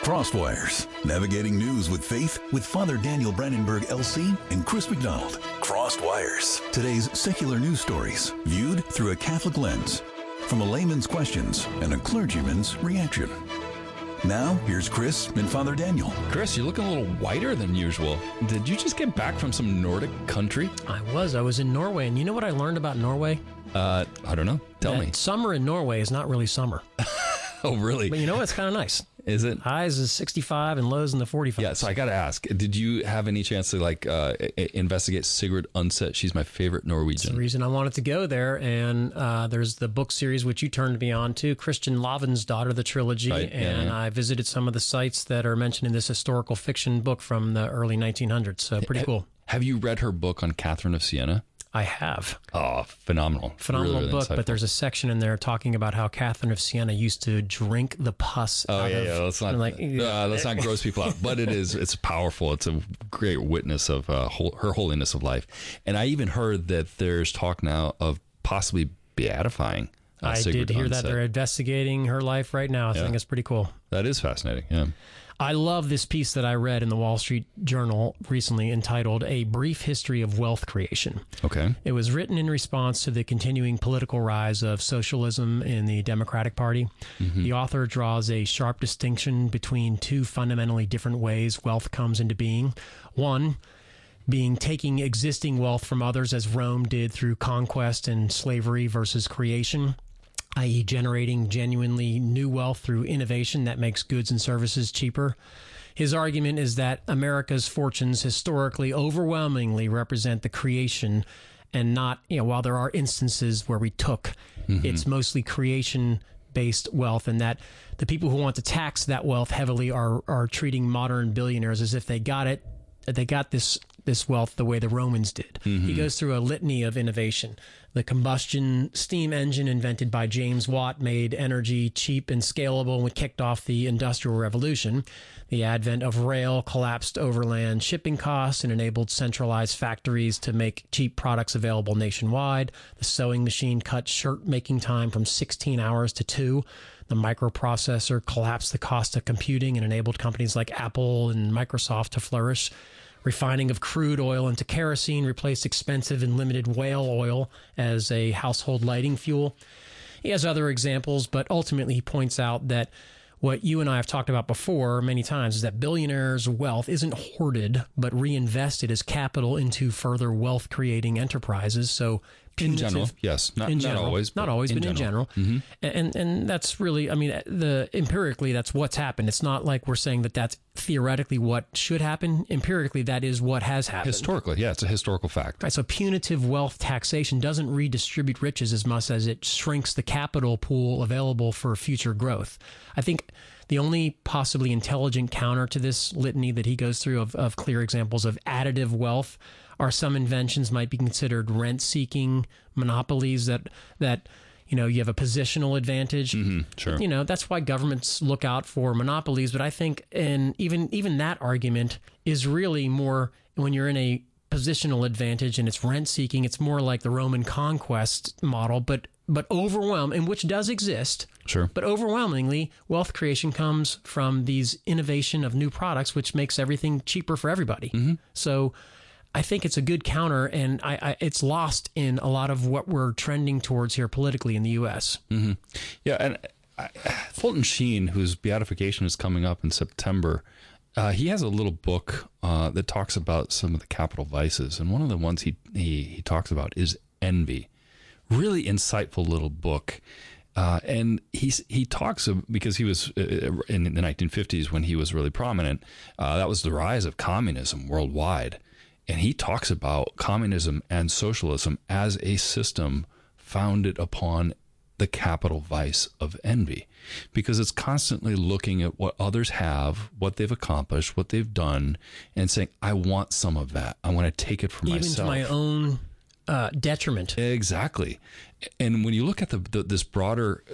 Crosswires, navigating news with faith with Father Daniel Brandenburg LC and Chris McDonald. Crosswires, today's secular news stories viewed through a Catholic lens, from a layman's questions and a clergyman's reaction. Now, here's Chris and Father Daniel. Chris, you're looking a little whiter than usual. Did you just get back from some Nordic country? I was in Norway, and you know what I learned about Norway? I don't know. Tell me. Summer in Norway is not really summer. Oh, really? But you know what? It's kind of nice. Is it? Highs is 65 and lows in the 45. Yeah, so I got to ask, did you have any chance to investigate Sigrid Undset? She's my favorite Norwegian. That's the reason I wanted to go there. And there's the book series, which you turned me on to, Christian Lavensdatter, the trilogy. Right, and I visited some of the sites that are mentioned in this historical fiction book from the early 1900s. So pretty cool. Have you read her book on Catherine of Siena? I have. Oh, phenomenal. Phenomenal really book, insightful. but there's a section in there talking about how Catherine of Siena used to drink the pus out of... Let's not gross people out. But it's powerful. It's a great witness of her holiness of life. And I even heard that there's talk now of possibly beatifying I Sigrid did hear that Undset. they're investigating her life right now. I think it's pretty cool. That is fascinating, yeah. I love this piece that I read in the Wall Street Journal recently entitled A Brief History of Wealth Creation. Okay. It was written in response to the continuing political rise of socialism in the Democratic Party. Mm-hmm. The author draws a sharp distinction between two fundamentally different ways wealth comes into being. One, being taking existing wealth from others as Rome did through conquest and slavery versus creation, i.e. generating genuinely new wealth through innovation that makes goods and services cheaper. His argument is that America's fortunes historically overwhelmingly represent the creation and not, while there are instances where we took, it's mostly creation-based wealth, and that the people who want to tax that wealth heavily are treating modern billionaires as if they got this wealth the way the Romans did. He goes through a litany of innovation. The combustion steam engine invented by James Watt made energy cheap and scalable and kicked off the Industrial Revolution. The advent of rail collapsed overland shipping costs and enabled centralized factories to make cheap products available nationwide. The sewing machine cut shirt making time from 16 hours to 2. The microprocessor collapsed the cost of computing and enabled companies like Apple and Microsoft to flourish. Refining of crude oil into kerosene replaced expensive and limited whale oil as a household lighting fuel. He has other examples, but ultimately he points out that what you and I have talked about before many times is that billionaires' wealth isn't hoarded, but reinvested as capital into further wealth-creating enterprises. So in general, yes. Not always, but in general. Mm-hmm. And that's really, empirically, that's what's happened. It's not like we're saying that that's theoretically what should happen. Empirically, that is what has happened. Historically, yeah, it's a historical fact. Right, so punitive wealth taxation doesn't redistribute riches as much as it shrinks the capital pool available for future growth. I think the only possibly intelligent counter to this litany that he goes through of clear examples of additive wealth are some inventions might be considered rent-seeking monopolies that you have a positional advantage. Sure. That's why governments look out for monopolies. But I think, and even that argument is really more when you're in a positional advantage and it's rent-seeking. It's more like the Roman conquest model, but and which does exist. Sure. But overwhelmingly, wealth creation comes from these innovation of new products, which makes everything cheaper for everybody. Mm-hmm. So I think it's a good counter, and it's lost in a lot of what we're trending towards here politically in the U.S. Mm-hmm. Yeah, and Fulton Sheen, whose beatification is coming up in September, he has a little book that talks about some of the capital vices, and one of the ones he talks about is envy. Really insightful little book. And he talks because he was in the 1950s when he was really prominent. That was the rise of communism worldwide. And he talks about communism and socialism as a system founded upon the capital vice of envy, because it's constantly looking at what others have, what they've accomplished, what they've done, and saying, I want some of that. I want to take it for myself. Even to my own detriment. Exactly. And when you look at this broader,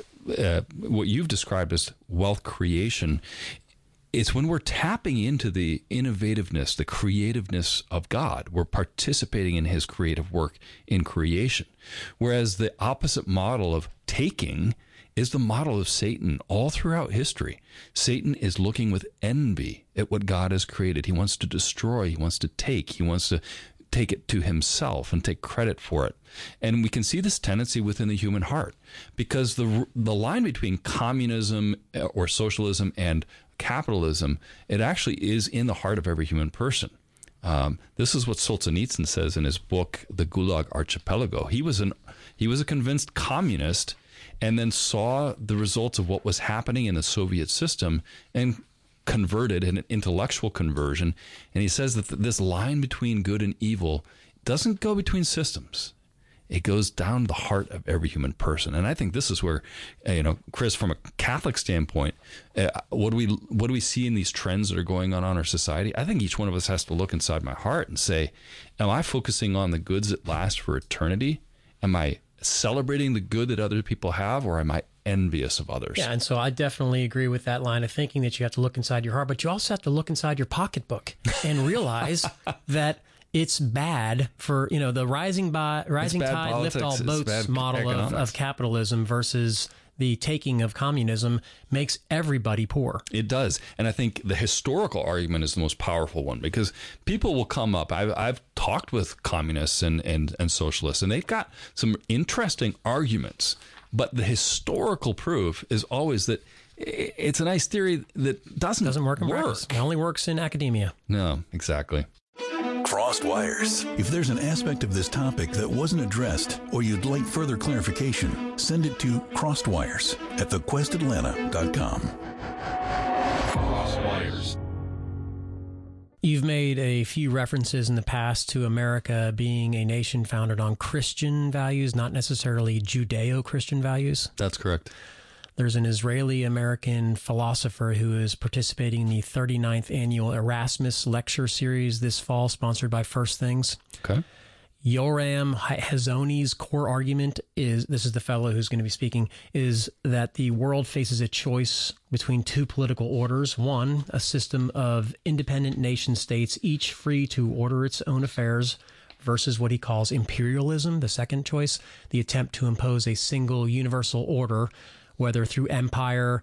what you've described as wealth creation, it's when we're tapping into the innovativeness, the creativeness of God. We're participating in his creative work in creation. Whereas the opposite model of taking is the model of Satan all throughout history. Satan is looking with envy at what God has created. He wants to destroy. He wants to take. He wants to take it to himself and take credit for it. And we can see this tendency within the human heart, because the line between communism or socialism and capitalism, it actually is in the heart of every human person. This is what Solzhenitsyn says in his book, The Gulag Archipelago. He was a convinced communist, and then saw the results of what was happening in the Soviet system and converted in an intellectual conversion. And he says that this line between good and evil doesn't go between systems. It goes down the heart of every human person. And I think this is where, Chris, from a Catholic standpoint, what do we see in these trends that are going on in our society? I think each one of us has to look inside my heart and say, am I focusing on the goods that last for eternity? Am I celebrating the good that other people have, or am I envious of others? Yeah, and so I definitely agree with that line of thinking, that you have to look inside your heart, but you also have to look inside your pocketbook and realize that it's bad for, the rising tide politics, lift all boats model of capitalism versus the taking of communism makes everybody poor. It does. And I think the historical argument is the most powerful one, because people will come up. I've talked with communists and socialists, and they've got some interesting arguments. But the historical proof is always that it's a nice theory that doesn't work in practice. It only works in academia. No, exactly. Crossed Wires. If there's an aspect of this topic that wasn't addressed, or you'd like further clarification, send it to crossedwires@thequestatlanta.com. Crossed Wires. You've made a few references in the past to America being a nation founded on Christian values, not necessarily Judeo-Christian values. That's correct. There's an Israeli-American philosopher who is participating in the 39th annual Erasmus Lecture Series this fall, sponsored by First Things. Okay. Yoram Hazony's core argument is, this is the fellow who's going to be speaking, is that the world faces a choice between two political orders. One, a system of independent nation states, each free to order its own affairs, versus what he calls imperialism. The second choice, the attempt to impose a single universal order, whether through empire,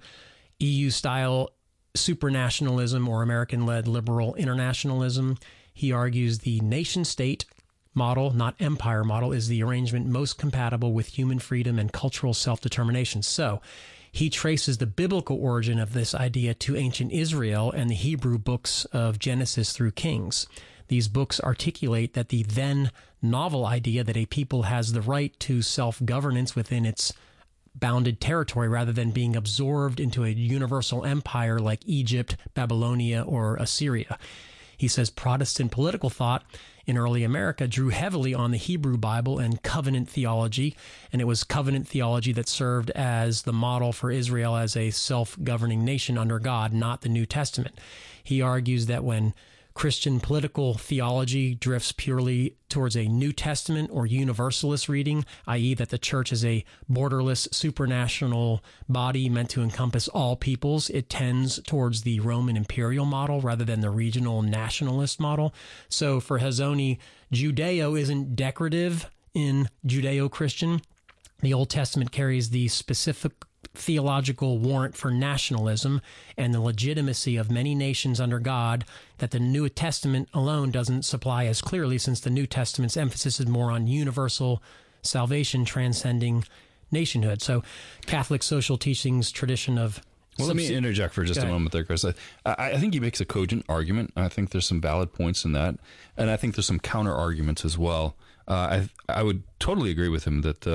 EU-style supranationalism, or American-led liberal internationalism. He argues the nation-state model, not empire model, is the arrangement most compatible with human freedom and cultural self-determination. So he traces the biblical origin of this idea to ancient Israel and the Hebrew books of Genesis through Kings. These books articulate that the then novel idea that a people has the right to self-governance within its bounded territory rather than being absorbed into a universal empire like Egypt, Babylonia, or Assyria. He says Protestant political thought in early America drew heavily on the Hebrew Bible and covenant theology, and it was covenant theology that served as the model for Israel as a self-governing nation under God, not the New Testament. He argues that when Christian political theology drifts purely towards a New Testament or universalist reading, i.e. that the church is a borderless supranational body meant to encompass all peoples, it tends towards the Roman imperial model rather than the regional nationalist model. So for Hazony, Judeo isn't decorative in Judeo-Christian. The Old Testament carries the specific theological warrant for nationalism and the legitimacy of many nations under God that the New Testament alone doesn't supply as clearly, since the New Testament's emphasis is more on universal salvation transcending nationhood. So Catholic social teachings tradition of... Well, let me interject for just a moment there, Chris. I think he makes a cogent argument. I think there's some valid points in that, and I think there's some counter arguments as well. I would totally agree with him that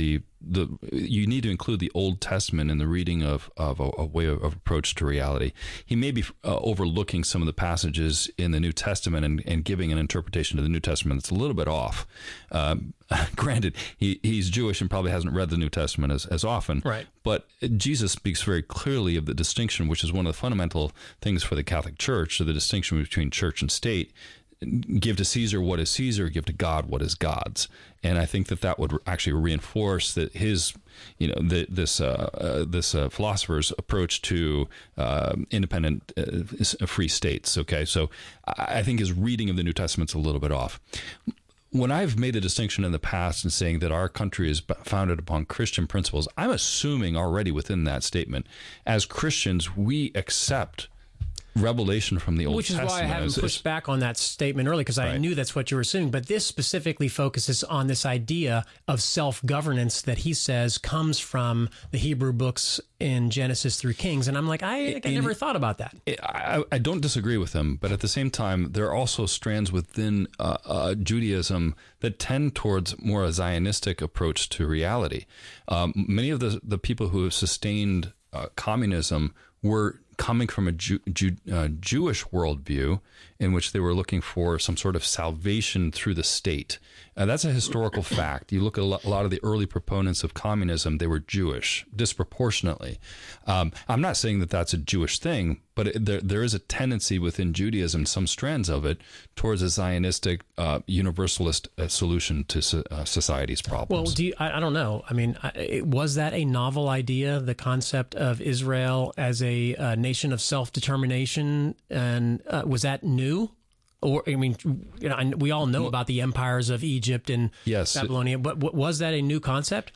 you need to include the Old Testament in the reading of a way of approach to reality. He may be overlooking some of the passages in the New Testament and giving an interpretation of the New Testament that's a little bit off. Granted, he's Jewish and probably hasn't read the New Testament as often. Right. But Jesus speaks very clearly of the distinction, which is one of the fundamental things for the Catholic Church, so the distinction between church and state. Give to Caesar what is Caesar, give to God what is God's. And I think that would actually reinforce that his, this philosopher's approach to independent free states. Okay, so I think his reading of the New Testament's a little bit off. when I've made a distinction in the past in saying that our country is founded upon Christian principles, I'm assuming already within that statement, as Christians, we accept revelation from the Old Testament. Which is why I haven't pushed back on that statement early, because I knew that's what you were assuming. But this specifically focuses on this idea of self-governance that he says comes from the Hebrew books in Genesis through Kings. And I'm like, I never thought about that. I don't disagree with him, but at the same time, there are also strands within Judaism that tend towards more a Zionistic approach to reality. Many of the people who have sustained communism were coming from a Jewish worldview in which they were looking for some sort of salvation through the state. That's a historical fact. You look at a lot of the early proponents of communism, they were Jewish, disproportionately. I'm not saying that that's a Jewish thing, but there is a tendency within Judaism, some strands of it, towards a Zionistic, universalist solution to society's problems. Well, I don't know. I mean, was that a novel idea, the concept of Israel as a nation of self-determination? And was that new? Or, I mean, we all know about the empires of Egypt and Babylonia, but was that a new concept?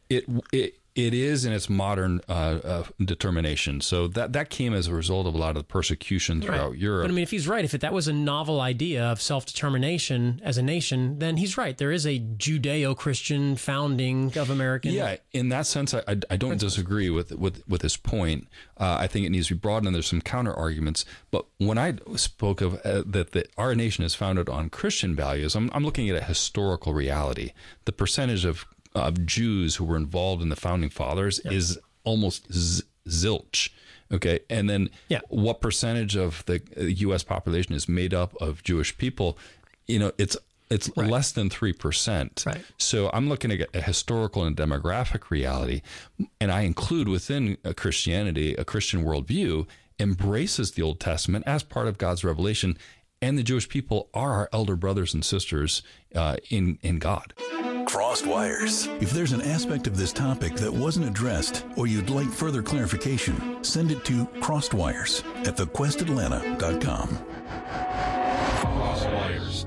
It is in its modern determination. So that came as a result of a lot of the persecution throughout Europe. But I mean, if he's right, if that was a novel idea of self-determination as a nation, then he's right. There is a Judeo-Christian founding of American. Yeah, in that sense, I don't disagree with his point. I think it needs to be broadened, and there's some counter arguments. But when I spoke of that our nation is founded on Christian values, I'm looking at a historical reality. The percentage of Jews who were involved in the founding fathers is almost zilch. Okay. And then what percentage of the U.S. population is made up of Jewish people? It's less than 3%. Right. So I'm looking at a historical and demographic reality, and I include within Christianity, a Christian worldview embraces the Old Testament as part of God's revelation, and the Jewish people are our elder brothers and sisters in God. Crossed Wires. If there's an aspect of this topic that wasn't addressed or you'd like further clarification, send it to crossedwires@thequestatlanta.com. Crossed Wires.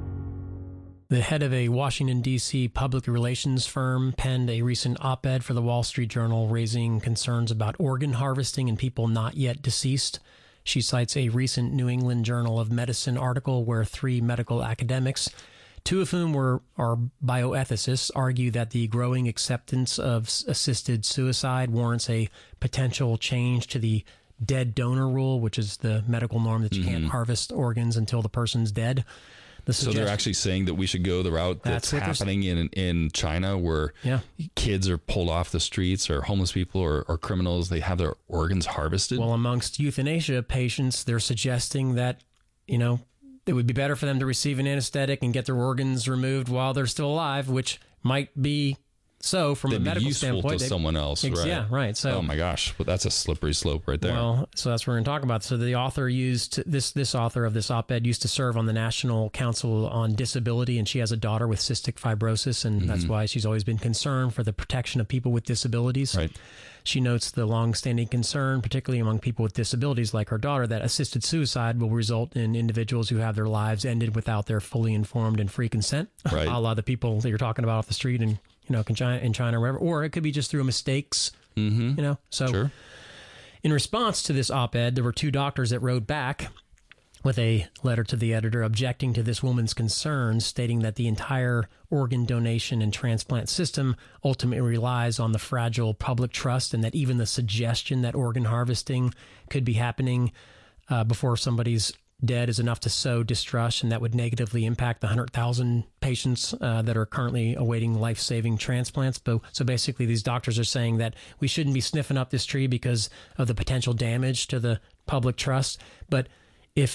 The head of a Washington, D.C. public relations firm penned a recent op-ed for the Wall Street Journal raising concerns about organ harvesting in people not yet deceased. She cites a recent New England Journal of Medicine article where 3 medical academics, 2 of whom are bioethicists, argue that the growing acceptance of assisted suicide warrants a potential change to the dead donor rule, which is the medical norm that you can't harvest organs until the person's dead. So they're actually saying that we should go the route that's happening in China, where kids are pulled off the streets, or homeless people or criminals, they have their organs harvested. Well, amongst euthanasia patients, they're suggesting that, it would be better for them to receive an anesthetic and get their organs removed while they're still alive, which might be so from a medical standpoint. To someone else, right? Yeah, right. So, oh my gosh, well, that's a slippery slope right there. Well, so that's what we're going to talk about. So the author this author of this op-ed used to serve on the National Council on Disability, and she has a daughter with cystic fibrosis, and that's why she's always been concerned for the protection of people with disabilities. Right. She notes the long-standing concern, particularly among people with disabilities like her daughter, that assisted suicide will result in individuals who have their lives ended without their fully informed and free consent, right. a la the people that you're talking about off the street in China or wherever, or it could be just through mistakes, So sure. In response to this op-ed, there were 2 doctors that wrote back with a letter to the editor objecting to this woman's concerns, stating that the entire organ donation and transplant system ultimately relies on the fragile public trust, and that even the suggestion that organ harvesting could be happening before somebody's dead is enough to sow distrust, and that would negatively impact the 100,000 patients that are currently awaiting life-saving transplants. So basically, these doctors are saying that we shouldn't be sniffing up this tree because of the potential damage to the public trust. But if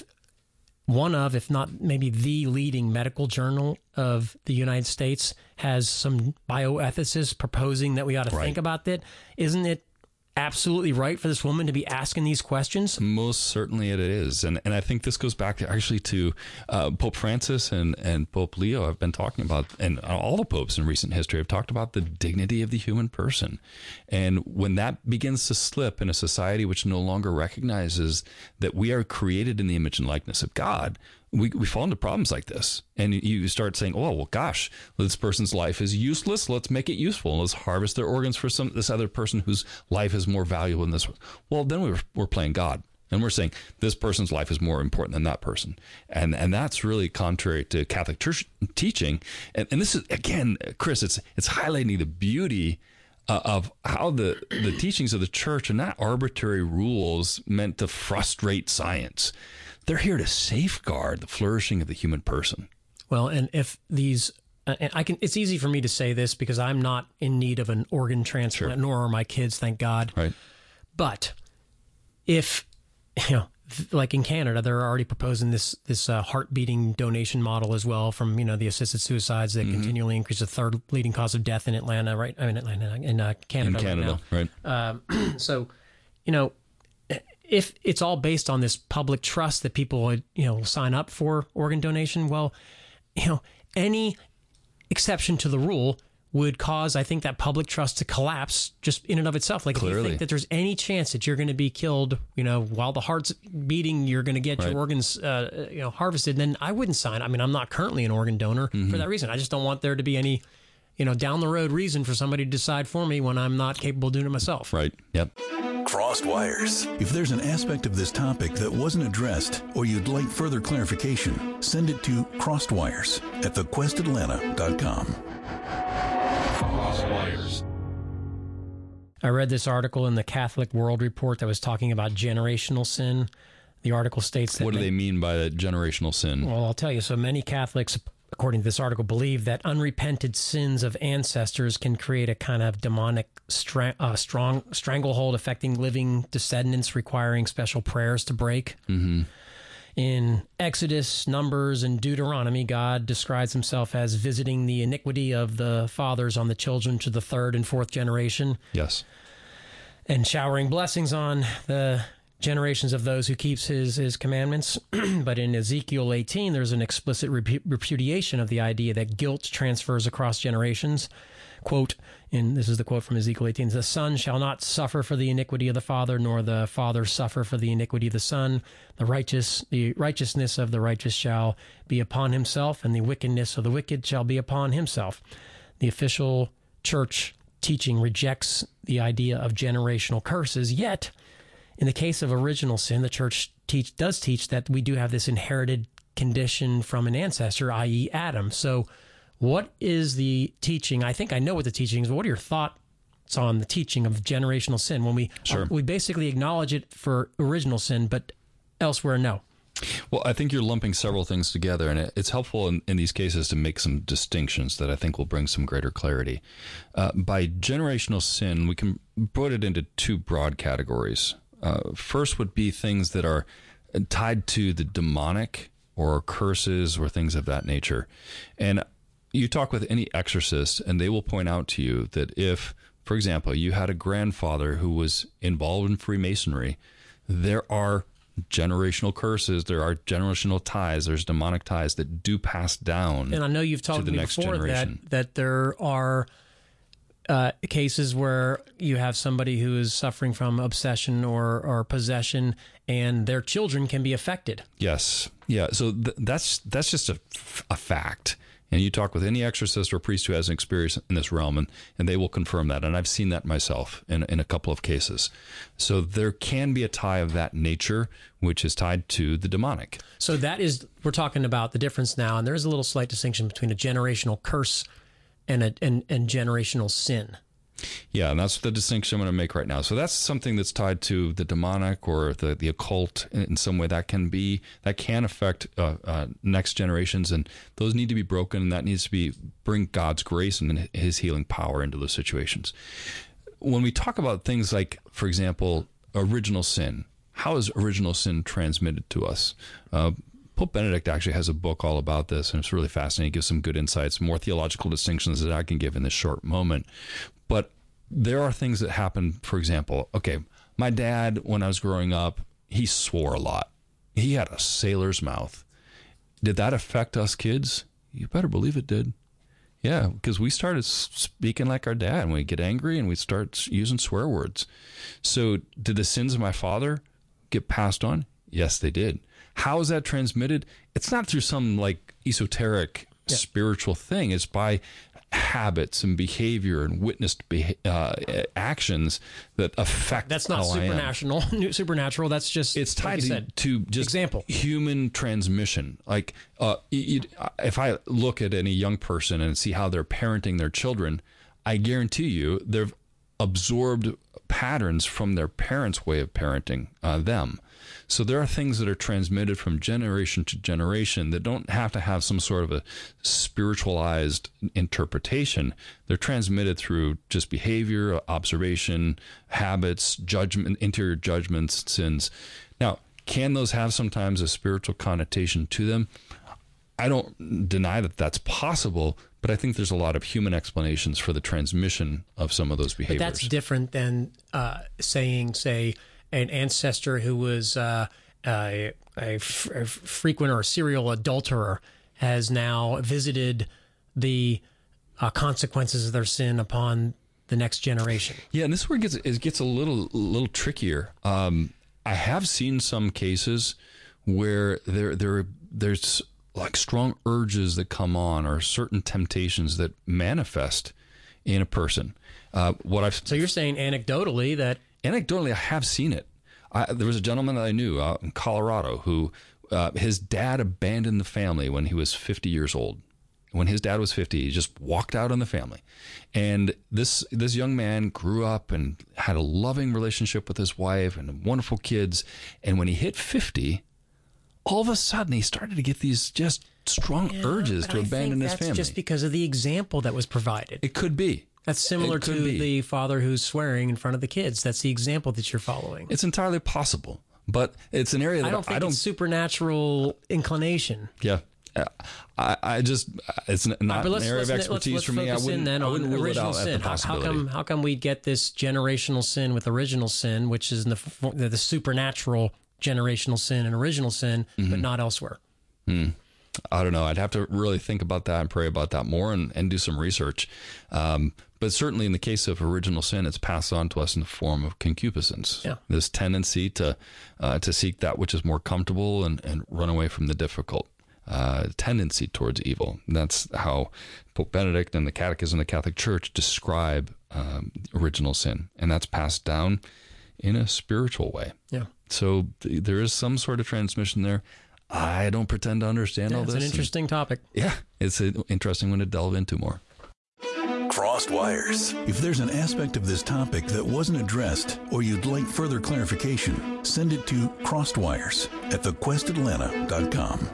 not maybe the leading medical journal of the United States has some bioethicists proposing that we ought to think about that, isn't it absolutely right for this woman to be asking these questions? Most certainly it is. And I think this goes back to Pope Francis and Pope Leo have been talking about, and all the popes in recent history have talked about the dignity of the human person. And when that begins to slip in a society which no longer recognizes that we are created in the image and likeness of God, we fall into problems like this, and you start saying, "Oh, well, gosh, this person's life is useless. Let's make it useful. Let's harvest their organs for this other person whose life is more valuable than this one." Well, then we're playing God, and we're saying this person's life is more important than that person, and that's really contrary to Catholic Church teaching. And this is, again, Chris, it's highlighting the beauty of how the teachings of the Church are not arbitrary rules meant to frustrate science. They're here to safeguard the flourishing of the human person. Well, and if these, it's easy for me to say this because I'm not in need of an organ transplant, Sure. nor are my kids, thank God. Right. But if, like in Canada, they're already proposing this heart beating donation model as well from, the assisted suicides that continually increase, the third leading cause of death in Atlanta, right? I mean, Atlanta, in Canada. In Canada, right now. So, if it's all based on this public trust that people would, sign up for organ donation, well, any exception to the rule would cause, I think, that public trust to collapse just in and of itself. Like, Clearly. if you think that there's any chance that you're going to be killed, while the heart's beating, you're going to get Right. your organs, harvested, then I wouldn't sign. I mean, I'm not currently an organ donor for that reason. I just don't want there to be any, down the road reason for somebody to decide for me when I'm not capable of doing it myself. Right. Yep. Crossed Wires. If there's an aspect of this topic that wasn't addressed or you'd like further clarification, send it to crossedwires@thequestatlanta.com. Crossed Wires. I read this article in the Catholic World Report that was talking about generational sin. The article states that... What do they mean by the generational sin? Well, I'll tell you. So many Catholics, according to this article, believe that unrepented sins of ancestors can create a kind of demonic strong stranglehold affecting living descendants, requiring special prayers to break. Mm-hmm. In Exodus, Numbers, and Deuteronomy, God describes himself as visiting the iniquity of the fathers on the children to the third and fourth generation. Yes. And showering blessings on the generations of those who keeps his commandments. But in Ezekiel 18, there's an explicit repudiation of the idea that guilt transfers across generations. Quote, and this is the quote from Ezekiel 18, "The son shall not suffer for the iniquity of the father, nor the father suffer for the iniquity of the son. The righteousness of the righteous shall be upon himself, and the wickedness of the wicked shall be upon himself." The official church teaching rejects the idea of generational curses, yet in the case of original sin, the church does teach that we do have this inherited condition from an ancestor, i.e. Adam. So what is the teaching? I think I know what the teaching is, but what are your thoughts on the teaching of generational sin when we basically acknowledge it for original sin, but elsewhere, no? Well, I think you're lumping several things together, and it's helpful in these cases to make some distinctions that I think will bring some greater clarity. By generational sin, we can put it into two broad categories. First would be things that are tied to the demonic or curses or things of that nature. And you talk with any exorcist and they will point out to you that if, for example, you had a grandfather who was involved in Freemasonry, there are generational curses, there are generational ties, there's demonic ties that do pass down. And I know you've told me before that there are cases where you have somebody who is suffering from obsession or possession, and their children can be affected. Yes. Yeah. So that's just a fact. And you talk with any exorcist or priest who has an experience in this realm, and they will confirm that. And I've seen that myself in a couple of cases. So there can be a tie of that nature, which is tied to the demonic. So we're talking about the difference now, and there is a little slight distinction between a generational curse and generational sin. Yeah, and that's the distinction I'm going to make right now. So that's something that's tied to the demonic or the occult in some way. That can affect next generations, and those need to be broken, and that needs to bring God's grace and his healing power into those situations. When we talk about things like, for example, original sin, how is original sin transmitted to us? Pope Benedict actually has a book all about this, and it's really fascinating. It gives some good insights, more theological distinctions that I can give in this short moment. But there are things that happen, for example, okay, my dad, when I was growing up, he swore a lot. He had a sailor's mouth. Did that affect us kids? You better believe it did. Yeah, because we started speaking like our dad, and we get angry, and we start using swear words. So did the sins of my father get passed on? Yes, they did. How is that transmitted? It's not through some like esoteric spiritual thing. It's by habits and behavior and witnessed actions that affect. That's not supernatural. That's just, it's tied to just example. Human transmission. Like if I look at any young person and see how they're parenting their children, I guarantee you they've absorbed patterns from their parents' way of parenting them. So there are things that are transmitted from generation to generation that don't have to have some sort of a spiritualized interpretation. They're transmitted through just behavior, observation, habits, judgment, interior judgments, sins. Now, can those have sometimes a spiritual connotation to them? I don't deny that that's possible, but I think there's a lot of human explanations for the transmission of some of those behaviors. But that's different than saying, say, an ancestor who was a frequent or serial adulterer has now visited the consequences of their sin upon the next generation. Yeah, and this is where it gets a little trickier. I have seen some cases where there's like strong urges that come on or certain temptations that manifest in a person. So you're saying anecdotally that... Anecdotally, I have seen it. There was a gentleman that I knew out in Colorado who his dad abandoned the family when he was 50 years old. When his dad was 50, he just walked out on the family. And this young man grew up and had a loving relationship with his wife and wonderful kids. And when he hit 50, all of a sudden he started to get these just strong urges to abandon his family. That's just because of the example that was provided. It could be. That's similar to the father who's swearing in front of the kids. That's the example that you're following. It's entirely possible, but it's an area that I don't it's supernatural inclination. Yeah. I just, it's not an area of expertise for me. I wouldn't rule it out at the possibility. How come we get this generational sin with original sin, which is the supernatural generational sin and original sin, but not elsewhere? I don't know. I'd have to really think about that and pray about that more and do some research. But certainly in the case of original sin, it's passed on to us in the form of concupiscence. Yeah. This tendency to seek that which is more comfortable and run away from the difficult. Tendency towards evil. And that's how Pope Benedict and the Catechism of the Catholic Church describe original sin. And that's passed down in a spiritual way. Yeah. So there is some sort of transmission there. I don't pretend to understand all this. It's an interesting topic. Yeah, it's an interesting one to delve into more. Crossed Wires. If there's an aspect of this topic that wasn't addressed or you'd like further clarification, send it to crossedwires@thequestatlanta.com.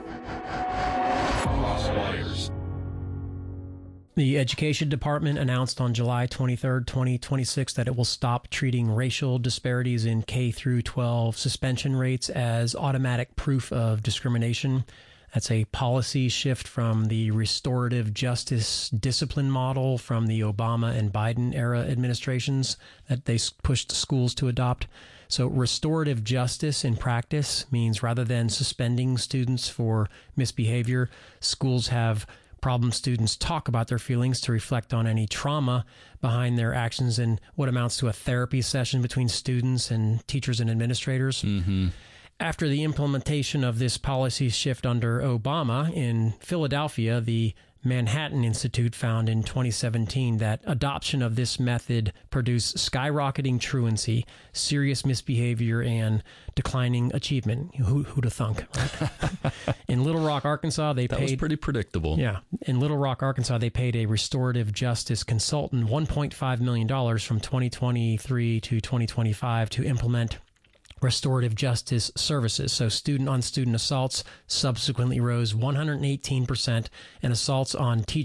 The Education Department announced on July 23rd, 2026, that it will stop treating racial disparities in K through 12 suspension rates as automatic proof of discrimination. That's a policy shift from the restorative justice discipline model from the Obama and Biden era administrations that they pushed schools to adopt. So restorative justice in practice means rather than suspending students for misbehavior, schools have problem students talk about their feelings to reflect on any trauma behind their actions in what amounts to a therapy session between students and teachers and administrators. Mm-hmm. After the implementation of this policy shift under Obama in Philadelphia, the Manhattan Institute found in 2017 that adoption of this method produced skyrocketing truancy, serious misbehavior, and declining achievement. Who'd have thunk? Right? In Little Rock, Arkansas, that was pretty predictable. Yeah. In Little Rock, Arkansas, they paid a restorative justice consultant $1.5 million from 2023 to 2025 to implement restorative justice services. So student-on-student assaults subsequently rose 118%, and assaults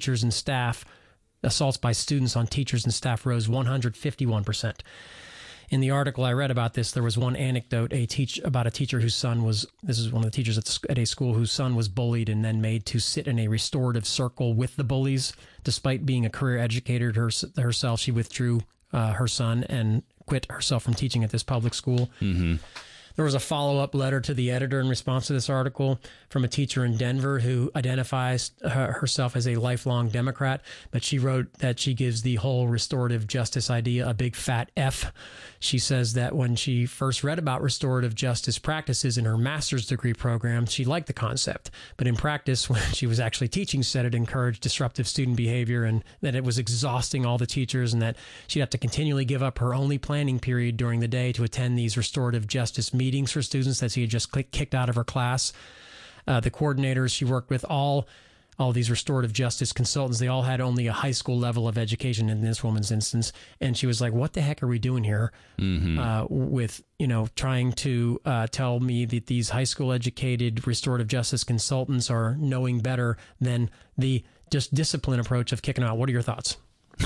by students on teachers and staff rose 151%. In the article I read about this, there was one anecdote about a teacher whose son was, this is one of the teachers at a school whose son was bullied and then made to sit in a restorative circle with the bullies. Despite being a career educator herself, she withdrew her son and quit herself from teaching at this public school. Mm-hmm. There was a follow-up letter to the editor in response to this article from a teacher in Denver who identifies herself as a lifelong Democrat, but she wrote that she gives the whole restorative justice idea a big fat F. She says that when she first read about restorative justice practices in her master's degree program, she liked the concept. But in practice, when she was actually teaching, said it encouraged disruptive student behavior and that it was exhausting all the teachers and that she'd have to continually give up her only planning period during the day to attend these restorative justice meetings for students that she had just kicked out of her class. The coordinators she worked with, all these restorative justice consultants, they all had only a high school level of education in this woman's instance. And she was like, what the heck are we doing here with, trying to tell me that these high school educated restorative justice consultants are knowing better than the just discipline approach of kicking out. What are your thoughts?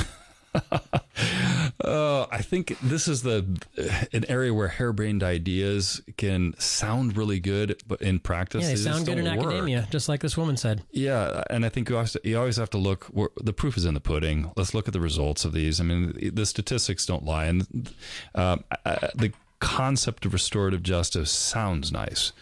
I think this is an area where harebrained ideas can sound really good, but in practice, they sound good in academia, just like this woman said. Yeah, and I think you always have to look. The proof is in the pudding. Let's look at the results of these. I mean, the statistics don't lie, and the concept of restorative justice sounds nice.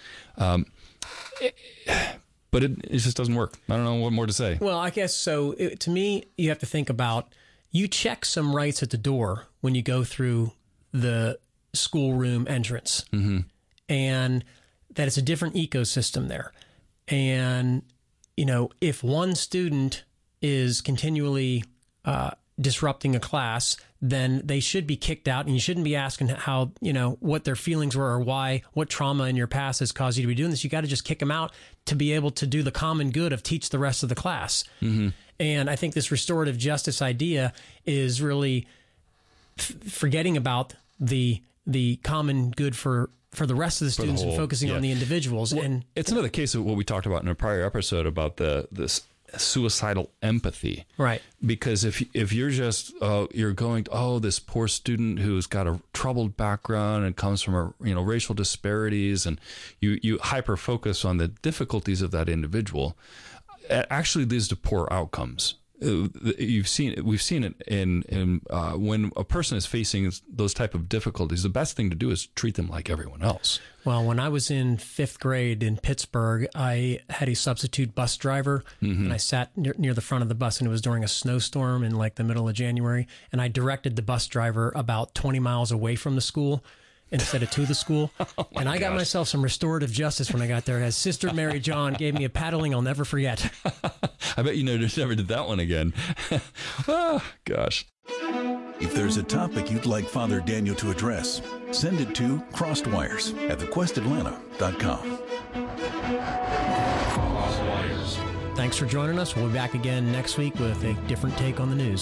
But it just doesn't work. I don't know what more to say. Well, I guess so. To me, you have to think about, you check some rights at the door when you go through the schoolroom entrance, and that it's a different ecosystem there. And, if one student is continually disrupting a class, then they should be kicked out, and you shouldn't be asking how, what their feelings were or why, what trauma in your past has caused you to be doing this. You got to just kick them out to be able to do the common good of teach the rest of the class. And I think this restorative justice idea is really forgetting about the common good for the rest of the students and focusing on the individuals. Well, and it's another case of what we talked about in a prior episode about this suicidal empathy, right? Because if you're just you're going, this poor student who's got a troubled background and comes from racial disparities, and you hyper focus on the difficulties of that individual, it actually leads to poor outcomes. We've seen it in when a person is facing those type of difficulties, the best thing to do is treat them like everyone else. Well, when I was in 5th grade in Pittsburgh, I had a substitute bus driver, and I sat near the front of the bus, and it was during a snowstorm in like the middle of January, and I directed the bus driver about 20 miles away from the school instead of to the school. And I got myself some restorative justice when I got there, as Sister Mary John gave me a paddling I'll never forget. I bet you never did that one again. Oh, gosh. If there's a topic you'd like Father Daniel to address, send it to crossedwires@thequestatlanta.com. Thanks for joining us. We'll be back again next week with a different take on the news.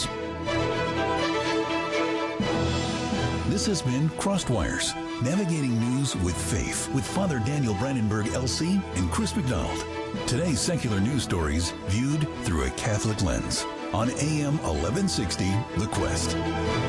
This has been Crossed Wires, navigating news with faith with Father Daniel Brandenburg, LC, and Chris McDonald. Today's secular news stories viewed through a Catholic lens on AM 1160, The Quest.